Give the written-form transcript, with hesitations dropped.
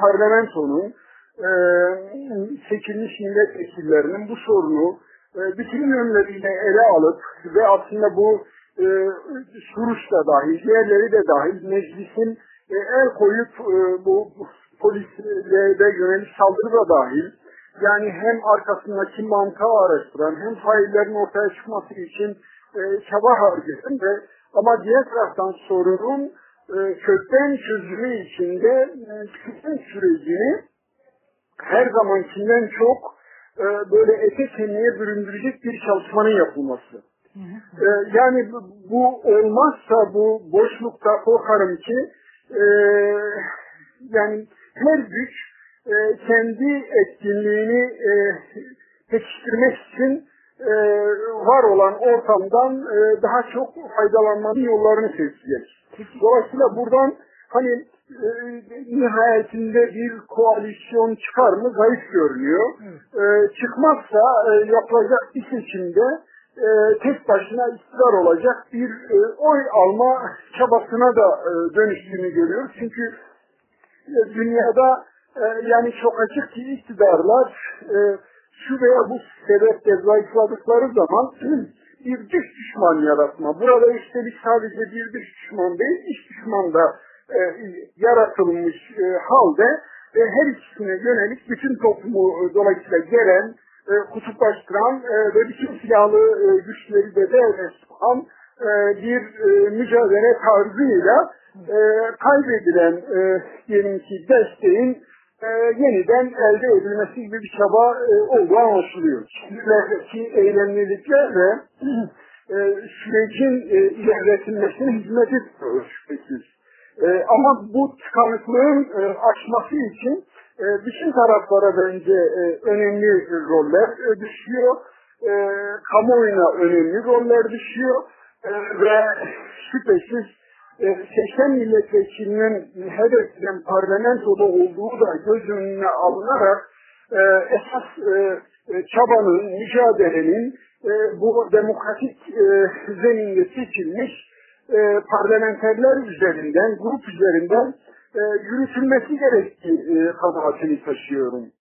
parlamentonun, seçilmiş milletvekillerinin bu sorunu bütün yönleriyle ele alıp ve aslında bu Suruç da dahil, diğerleri de dahil meclisin el koyup bu polislere yönelik saldırı da dahil, yani hem arkasındaki mantığı araştıran hem faillerin ortaya çıkması için çaba harcayan ve ama diğer taraftan sorunun kökten çözümü içinde çözüm sürecini her zamankinden çok böyle ete kemiğe büründürecek bir çalışmanın yapılması. Yani bu olmazsa bu boşlukta korkarım ki yani her güç kendi etkinliğini pekiştirmek için var olan ortamdan daha çok faydalanmanın yollarını seçecek. Dolayısıyla buradan hani nihayetinde bir koalisyon çıkar mı zayıf görünüyor. Çıkmazsa yapılacak bir seçimde tek başına iktidar olacak bir oy alma çabasına da dönüştüğünü görüyoruz. Çünkü dünyada yani çok açık ki iktidarlar şu veya bu sebeple zayıfladıkları zaman bir dış düşman yaratma. Burada üstelik sadece bir dış düşman değil, iç düşman da yaratılmış halde her ikisine yönelik bütün toplumu dolayısıyla gelen, kutuplaştıran ve bütün silahlı güçleri de devreye sokan bir mücadele tarzıyla kaybedilen diyelim ki desteğin yeniden elde edilmesi gibi bir çaba olduğu anlaşılıyor. Şimdilerdeki eylemlilikler ve sürecin ilerletilmesine hizmet ediyor şüphesiz. Ama bu tıkanıklığın aşması için bütün taraflara bence önemli roller düşüyor. Kamuoyuna önemli roller düşüyor. Ve şüphesiz 80 milletvekilinin hedeften parlamentoda olduğu da göz önüne alınarak esas çabanın, mücadelenin bu demokratik zeminde seçilmiş parlamenterler üzerinden, grup üzerinden yürütülmesi gerektiği kanaatini taşıyorum.